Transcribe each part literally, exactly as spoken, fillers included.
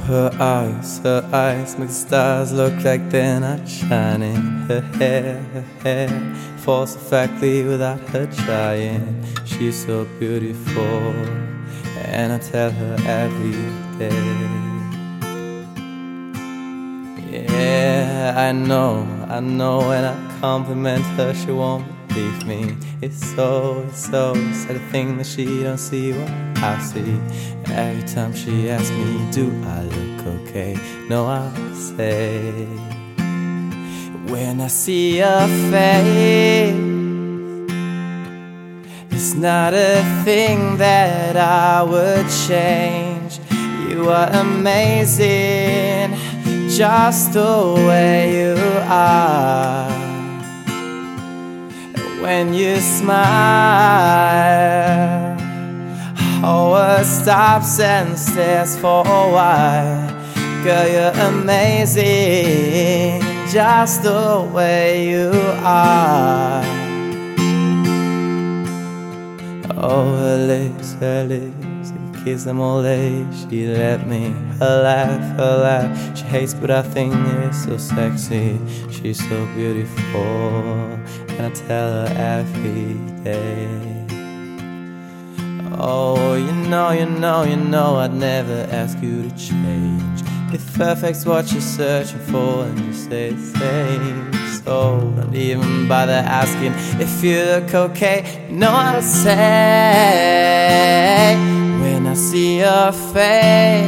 her eyes, her eyes make the stars look like they're not shining. Her hair, her hair falls perfectly without her trying. She's so beautiful, and I tell her every day. Yeah, I know, I know when I compliment her she won't believe me. It's so, it's so sad to think that she don't see what I see. Every time she asks me, do I look okay? No, I say, when I see your face, it's not a thing that I would change. You are amazing, just the way you are. When you smile, whole world stops and stares for a while. Girl, you're amazing, just the way you are. Oh, her lips, her lips, if you kiss them all day, she let me. Her laugh, her laugh, she hates but I think it's so sexy. She's so beautiful, and I tell her every day. Oh, you know, you know, you know I'd never ask you to change. If perfect's what you're searching for, and you say the same. So don't even bother asking if you look okay. You know I'll say, when I see your face,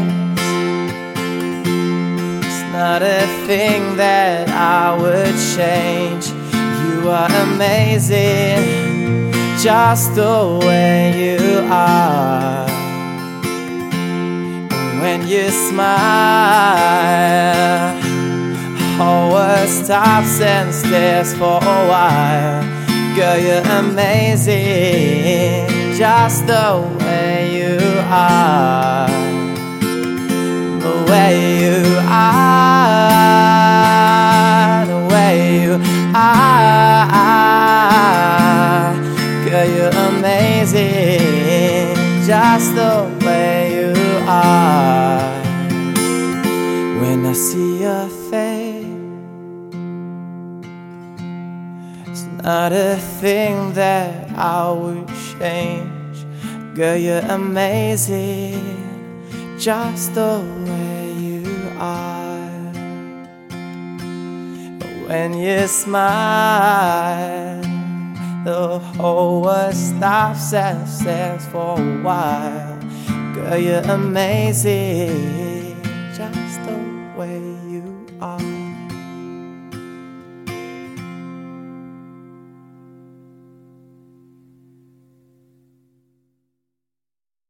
it's not a thing that I would change. You are amazing, just the way you are. When you smile, whole world stops and stares for a while. Girl, you're amazing, just the way you are. The way you are, the way you are. Girl, you're amazing, just the way you are. When I see your face, it's not a thing that I would change. Girl, you're amazing, just the way you are. When you smile, the whole world stops and stares for a while. Girl, you're amazing, just the way you are.